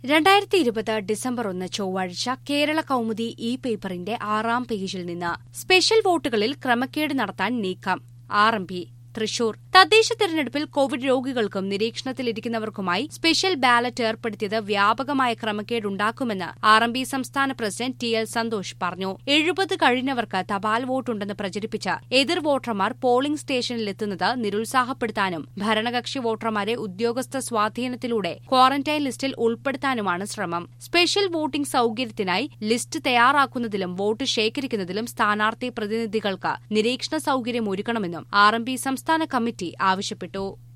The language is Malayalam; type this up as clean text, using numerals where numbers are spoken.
2020 ഡിസംബർ 1 ചൊവ്വാഴ്ച കേരള കൗമുദി ഈ പേപ്പറിന്റെ 6-ാം പേജിൽ നിന്ന് സ്പെഷ്യൽ വോട്ടുകളിൽ ക്രമക്കേട് നടത്താൻ നീക്കം. RMP തൃശൂർ തദ്ദേശ തെരഞ്ഞെടുപ്പിൽ കോവിഡ് രോഗികൾക്കും നിരീക്ഷണത്തിലിരിക്കുന്നവർക്കുമായി സ്പെഷ്യൽ ബാലറ്റ് ഏർപ്പെടുത്തിയത് വ്യാപകമായ ക്രമക്കേടുണ്ടാക്കുമെന്ന് RMP സംസ്ഥാന പ്രസിഡന്റ് TL സന്തോഷ് പറഞ്ഞു. 70 കഴിഞ്ഞവർക്ക് തപാൽ വോട്ടുണ്ടെന്ന് പ്രചരിപ്പിച്ച എതിർ വോട്ടർമാർ പോളിംഗ് സ്റ്റേഷനിലെത്തുന്നത് നിരുത്സാഹപ്പെടുത്താനും ഭരണകക്ഷി വോട്ടർമാരെ ഉദ്യോഗസ്ഥ സ്വാധീനത്തിലൂടെ ക്വാറന്റൈൻ ലിസ്റ്റിൽ ഉൾപ്പെടുത്താനുമാണ് ശ്രമം. സ്പെഷ്യൽ വോട്ടിംഗ് സൌകര്യത്തിനായി ലിസ്റ്റ് തയ്യാറാക്കുന്നതിലും വോട്ട് ശേഖരിക്കുന്നതിലും സ്ഥാനാർത്ഥി പ്രതിനിധികൾക്ക് നിരീക്ഷണ സൌകര്യം ഒരുക്കണമെന്നും RMP സംസ്ഥാന കമ്മിറ്റി ആവശ്യപ്പെട്ടു.